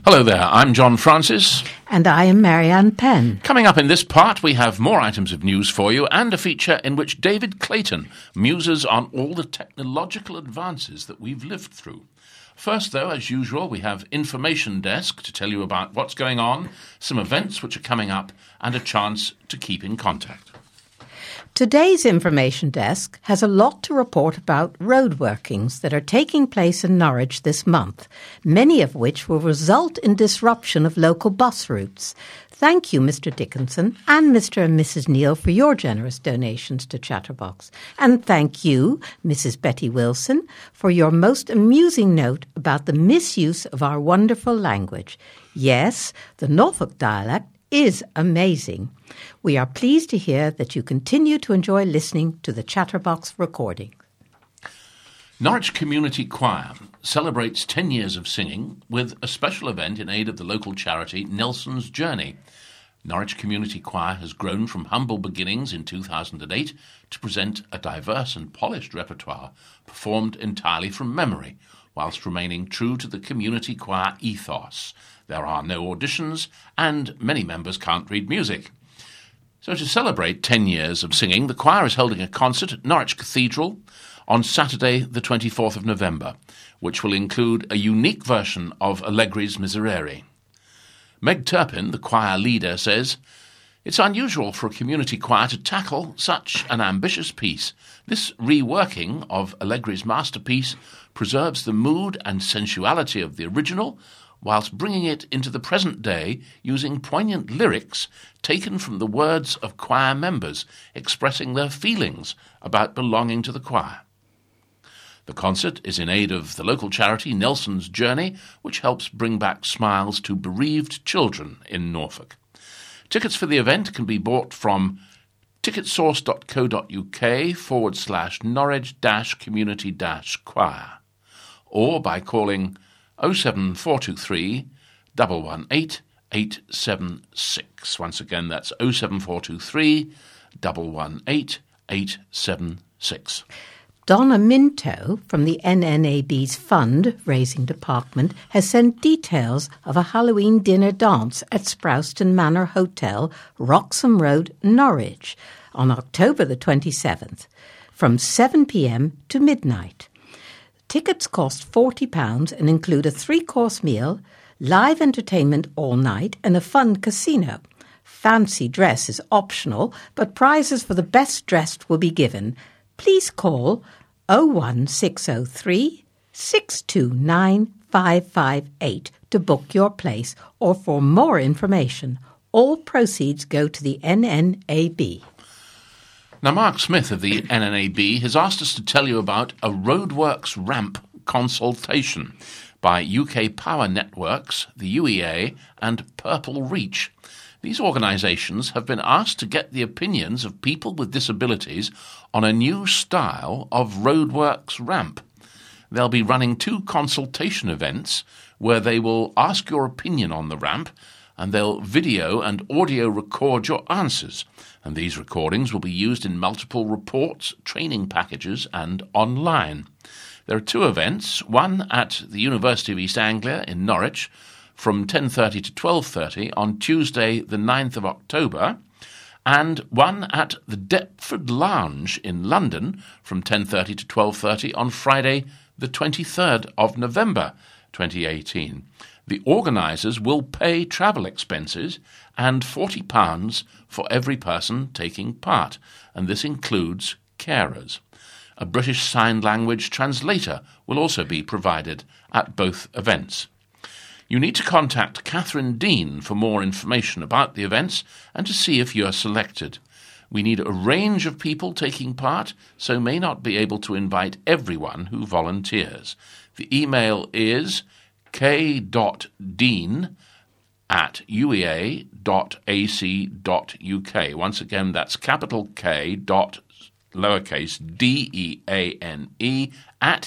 Hello there, I'm John Francis. And I am Marianne Penn. Coming up in this part, we have more items of news for you and a feature in which David Clayton muses on all the technological advances that we've lived through. First, though, as usual, we have Information Desk to tell you about what's going on, some events which are coming up, and a chance to keep in contact. Today's Information Desk has a lot to report about road workings that are taking place in Norwich this month, many of which will result in disruption of local bus routes. Thank you, Mr. Dickinson and Mr. and Mrs. Neal, for your generous donations to Chatterbox. And thank you, Mrs. Betty Wilson, for your most amusing note about the misuse of our wonderful language. Yes, the Norfolk dialect is amazing. We are pleased to hear that you continue to enjoy listening to the Chatterbox recording. Norwich Community Choir celebrates 10 years of singing with a special event in aid of the local charity Nelson's Journey. Norwich Community Choir has grown from humble beginnings in 2008 to present a diverse and polished repertoire performed entirely from memory, whilst remaining true to the community choir ethos. There are no auditions, and many members can't read music. So to celebrate 10 years of singing, the choir is holding a concert at Norwich Cathedral on Saturday the 24th of November, which will include a unique version of Allegri's Miserere. Meg Turpin, the choir leader, says, "It's unusual for a community choir to tackle such an ambitious piece. This reworking of Allegri's masterpiece preserves the mood and sensuality of the original, whilst bringing it into the present day using poignant lyrics taken from the words of choir members expressing their feelings about belonging to the choir." The concert is in aid of the local charity Nelson's Journey, which helps bring back smiles to bereaved children in Norfolk. Tickets for the event can be bought from ticketsource.co.uk/Norwich-community-choir or by calling 07423 118 876. Once again, that's 07423 118 876. Donna Minto from the NNAB's fund-raising department has sent details of a Halloween dinner dance at Sprouston Manor Hotel, Wroxham Road, Norwich, on October the 27th, from 7 p.m. to midnight. Tickets cost £40 and include a 3-course meal, live entertainment all night, and a fun casino. Fancy dress is optional, but prizes for the best dressed will be given. Please call 01603 629 558 to book your place or for more information. All proceeds go to the NNAB. Now, Mark Smith of the NNAB has asked us to tell you about a roadworks ramp consultation by UK Power Networks, the UEA, and Purple Reach. These organisations have been asked to get the opinions of people with disabilities on a new style of roadworks ramp. They'll be running 2 consultation events where they will ask your opinion on the ramp, and they'll video and audio record your answers. And these recordings will be used in multiple reports, training packages, and online. There are 2 events, one at the University of East Anglia in Norwich from 10:30 to 12:30 on Tuesday the 9th of October, and one at the Deptford Lounge in London from 10:30 to 12:30 on Friday the 23rd of November 2018. The organisers will pay travel expenses and £40 for every person taking part, and this includes carers. A British Sign Language translator will also be provided at both events. You need to contact Catherine Dean for more information about the events and to see if you are selected. We need a range of people taking part, so may not be able to invite everyone who volunteers. The email is k.dean@uea.ac.uk. Once again, that's capital K dot lowercase DEANE at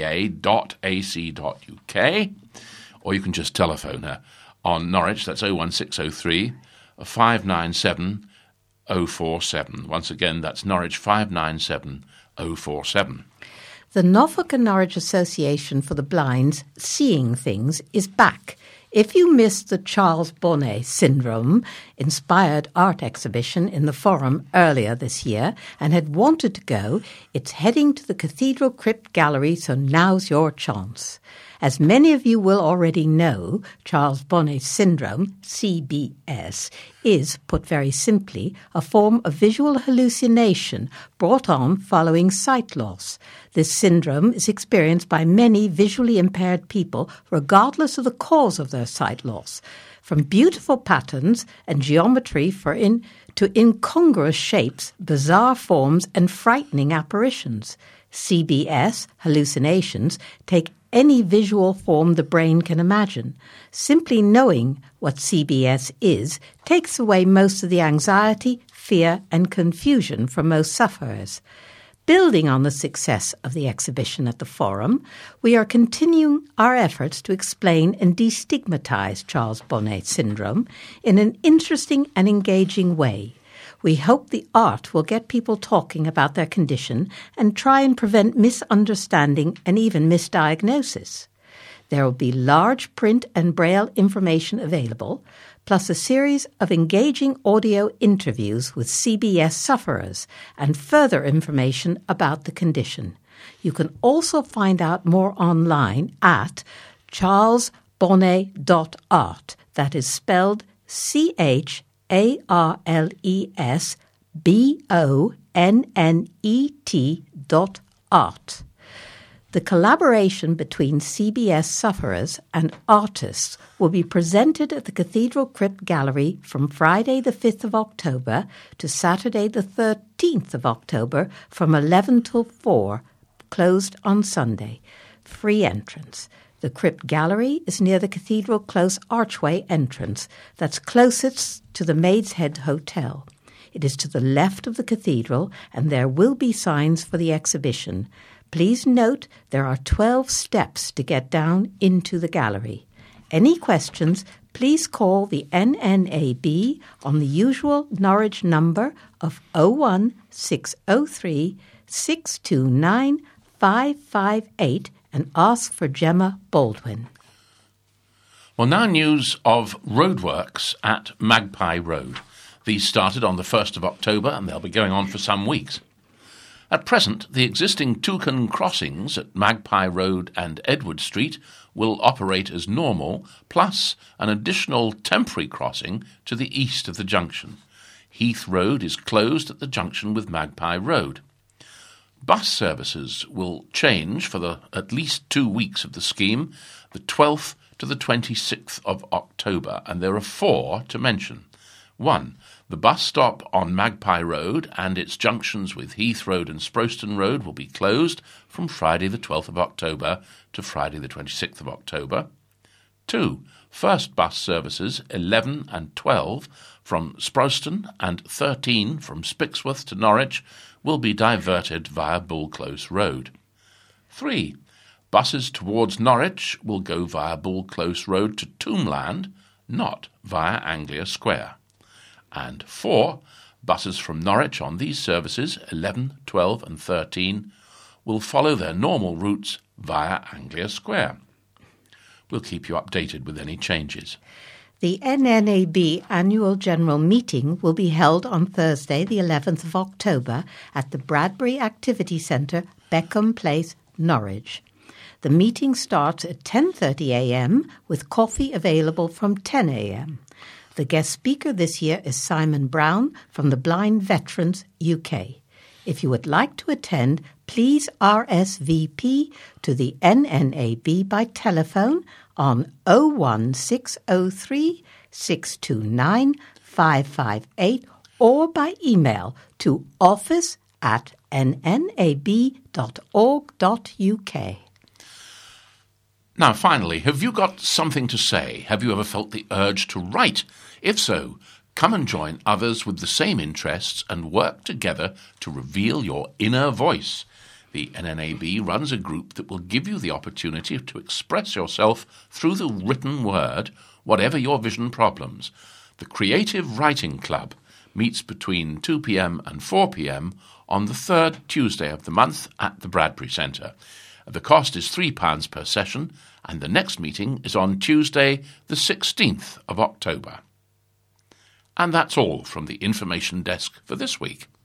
uea.ac.uk. Or you can just telephone her on Norwich, that's 01603 597 047. Once again, that's Norwich 597 047. The Norfolk and Norwich Association for the Blind's Seeing Things is back. If you missed the Charles Bonnet Syndrome-inspired art exhibition in the Forum earlier this year and had wanted to go, it's heading to the Cathedral Crypt Gallery, so now's your chance. As many of you will already know, Charles Bonnet Syndrome, CBS, is, put very simply, a form of visual hallucination brought on following sight loss. This syndrome is experienced by many visually impaired people regardless of the cause of their sight loss. From beautiful patterns and geometry to incongruous shapes, bizarre forms and frightening apparitions. CBS, hallucinations, take any visual form the brain can imagine. Simply knowing what CBS is takes away most of the anxiety, fear and confusion from most sufferers. Building on the success of the exhibition at the Forum, we are continuing our efforts to explain and destigmatize Charles Bonnet Syndrome in an interesting and engaging way. We hope the art will get people talking about their condition and try and prevent misunderstanding and even misdiagnosis. There will be large print and braille information available, plus a series of engaging audio interviews with CBS sufferers and further information about the condition. You can also find out more online at charlesbonnet.art. That is spelled CharlesBonnet.art. The collaboration between CBS sufferers and artists will be presented at the Cathedral Crypt Gallery from Friday the 5th of October to Saturday the 13th of October from 11 till 4, closed on Sunday. Free entrance. The Crypt Gallery is near the Cathedral Close Archway entrance that's closest to the Maid's Head Hotel. It is to the left of the cathedral and there will be signs for the exhibition. Please note there are 12 steps to get down into the gallery. Any questions, please call the NNAB on the usual Norwich number of 01603 629 558 and ask for Gemma Baldwin. Well, now news of roadworks at Magpie Road. These started on the 1st of October and they'll be going on for some weeks. At present, the existing Toucan crossings at Magpie Road and Edward Street will operate as normal, plus an additional temporary crossing to the east of the junction. Heath Road is closed at the junction with Magpie Road. Bus services will change for at least 2 weeks of the scheme, the 12th to the 26th of October, and there are 4 to mention. 1. The bus stop on Magpie Road and its junctions with Heath Road and Sproston Road will be closed from Friday the 12th of October to Friday the 26th of October. 2. First bus services 11 and 12 from Sproston and 13 from Spixworth to Norwich will be diverted via Bull Close Road. 3. Buses towards Norwich will go via Bull Close Road to Tombland, not via Anglia Square. And 4. Buses from Norwich on these services, 11, 12 and 13, will follow their normal routes via Anglia Square. We'll keep you updated with any changes. The NNAB Annual General Meeting will be held on Thursday, the 11th of October, at the Bradbury Activity Centre, Beckham Place, Norwich. The meeting starts at 10:30 a.m. with coffee available from 10 a.m. The guest speaker this year is Simon Brown from the Blind Veterans UK. If you would like to attend, please RSVP to the NNAB by telephone on 01603 629 558 or by email to office@nnab.org.uk. Now, finally, have you got something to say? Have you ever felt the urge to write? If so, come and join others with the same interests and work together to reveal your inner voice. The NNAB runs a group that will give you the opportunity to express yourself through the written word, whatever your vision problems. The Creative Writing Club meets between 2 p.m. and 4 p.m. on the third Tuesday of the month at the Bradbury Centre. The cost is £3 per session, and the next meeting is on Tuesday, the 16th of October. And that's all from the information desk for this week.